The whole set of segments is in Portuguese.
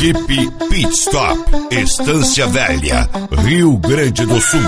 Equipe Pit Stop, Estância Velha, Rio Grande do Sul.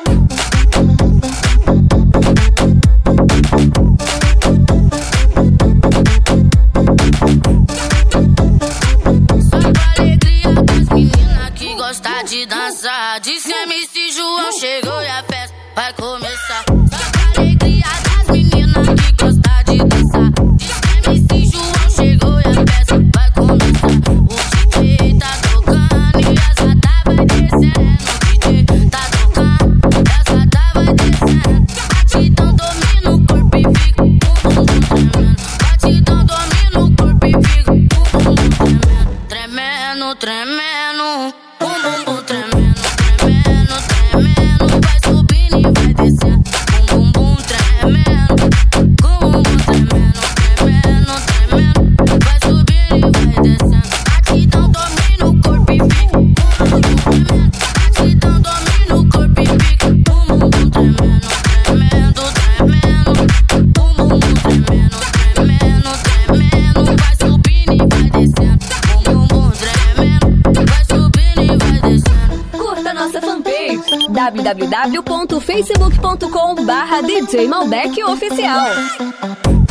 Só pra alegria das meninas que gostam de dançar. Diz que MC João chegou e a festa vai começar. Só pra alegria das meninas que gostam de dançar. Diz que MC João chegou e a festa vai começar. O DJ tá tocando e a sata vai descendo. O DJ tá tocando e a sata vai descendo. Batidão domina o corpo e fica o bumbum tremendo. Batidão domina o corpo e fica o bumbum tremendo. Tremendo, tremendo, bum bum bum tremendo. Tremendo, tremendo, vai subindo e vai descendo. Bum bum bum tremendo, bum bum tremendo. Tremendo, tremendo, vai subindo e vai descendo. Batidão domina o corpo e fica bum bum tremendo. Batidão domina o corpo e fica bum bum tremendo. Tremendo, tremendo, bum bum tremendo. Tremendo, tremendo, vai subindo e vai descendo. Bum bum tremendo, vai subindo e vai descendo. Curta nossa fanpage www.facebook.com/DJ Malbec Oficial.